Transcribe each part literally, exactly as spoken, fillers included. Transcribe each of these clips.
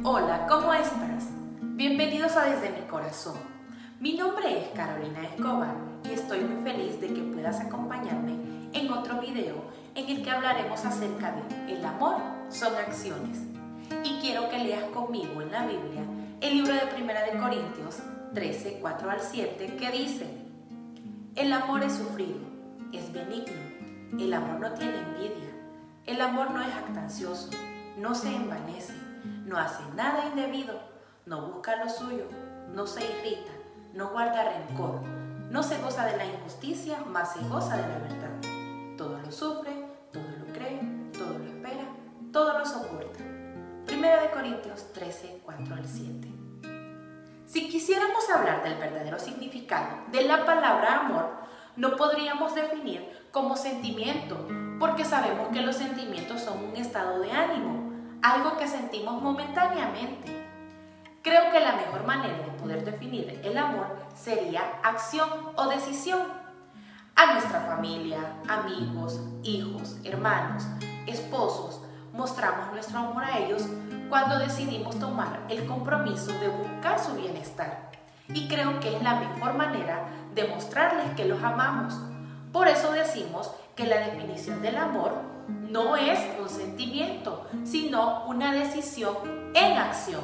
Hola, ¿cómo estás? Bienvenidos a Desde mi Corazón. Mi nombre es Carolina Escobar y estoy muy feliz de que puedas acompañarme en otro video en el que hablaremos acerca de el amor son acciones. Y quiero que leas conmigo en la Biblia el libro de Primera de Corintios trece, cuatro al siete, que dice: el amor es sufrido, es benigno, el amor no tiene envidia, el amor no es jactancioso, no se envanece, no hace nada indebido, no busca lo suyo, no se irrita, no guarda rencor, no se goza de la injusticia, mas se goza de la verdad. Todo lo sufre, todo lo cree, todo lo espera, todo lo soporta. Primera de Corintios trece, cuatro al siete. Si quisiéramos hablar del verdadero significado de la palabra amor, no podríamos definir como sentimiento, porque sabemos que los sentimientos son un estado de ánimo, algo que sentimos momentáneamente. Creo que la mejor manera de poder definir el amor sería acción o decisión. A nuestra familia, amigos, hijos, hermanos, esposos, mostramos nuestro amor a ellos cuando decidimos tomar el compromiso de buscar su bienestar. Y creo que es la mejor manera de mostrarles que los amamos. Por eso decimos que la definición del amor no es un sentimiento, sino una decisión en acción.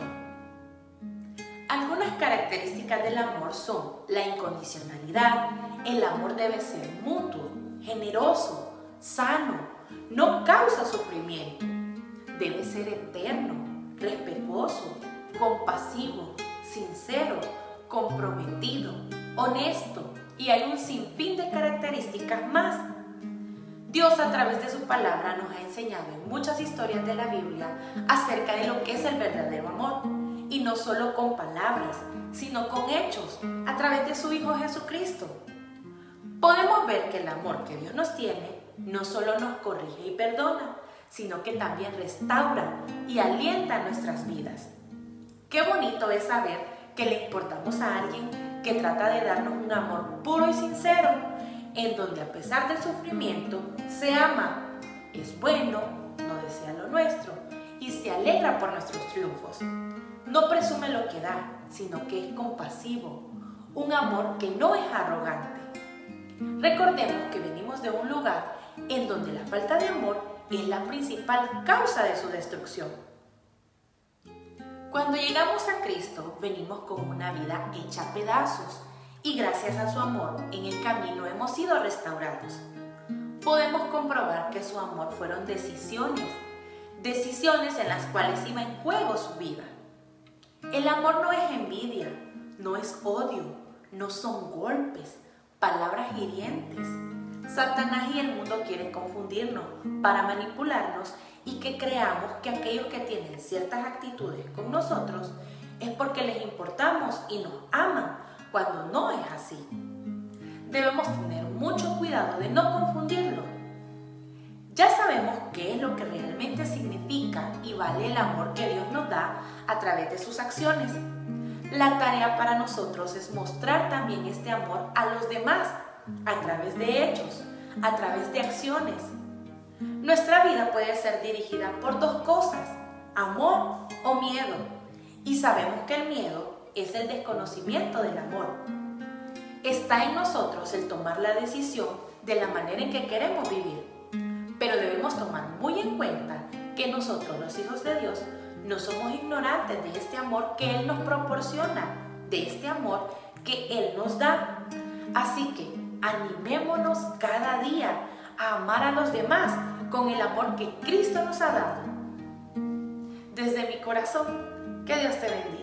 Algunas características del amor son la incondicionalidad. El amor debe ser mutuo, generoso, sano, no causa sufrimiento. Debe ser eterno, respetuoso, compasivo, sincero, comprometido, honesto, y hay un sinfín de características más. Dios, a través de su palabra, nos ha enseñado en muchas historias de la Biblia acerca de lo que es el verdadero amor, y no solo con palabras, sino con hechos, a través de su Hijo Jesucristo. Podemos ver que el amor que Dios nos tiene no solo nos corrige y perdona, sino que también restaura y alienta nuestras vidas. Qué bonito es saber que le importamos a alguien que trata de darnos un amor puro y sincero, en donde a pesar del sufrimiento se ama, es bueno, no desea lo nuestro y se alegra por nuestros triunfos. No presume lo que da, sino que es compasivo, un amor que no es arrogante. Recordemos que venimos de un lugar en donde la falta de amor es la principal causa de su destrucción. Cuando llegamos a Cristo, venimos con una vida hecha a pedazos y gracias a su amor en el camino hemos sido restaurados. Podemos comprobar que su amor fueron decisiones, decisiones en las cuales iba en juego su vida. El amor no es envidia, no es odio, no son golpes, palabras hirientes. Satanás y el mundo quieren confundirnos para manipularnos y que creamos que aquellos que tienen ciertas actitudes con nosotros es porque les importamos y nos aman, cuando no es así. Debemos tener mucho cuidado de no confundirlo. Ya sabemos qué es lo que realmente significa y vale el amor que Dios nos da a través de sus acciones. La tarea para nosotros es mostrar también este amor a los demás a través de hechos, a través de acciones. Nuestra vida puede ser dirigida por dos cosas, amor o miedo. Y sabemos que el miedo es el desconocimiento del amor. Está en nosotros el tomar la decisión de la manera en que queremos vivir. Pero debemos tomar muy en cuenta que nosotros, los hijos de Dios, no somos ignorantes de este amor que Él nos proporciona, de este amor que Él nos da. Así que animémonos cada día a amar a los demás con el amor que Cristo nos ha dado. Desde mi corazón, que Dios te bendiga.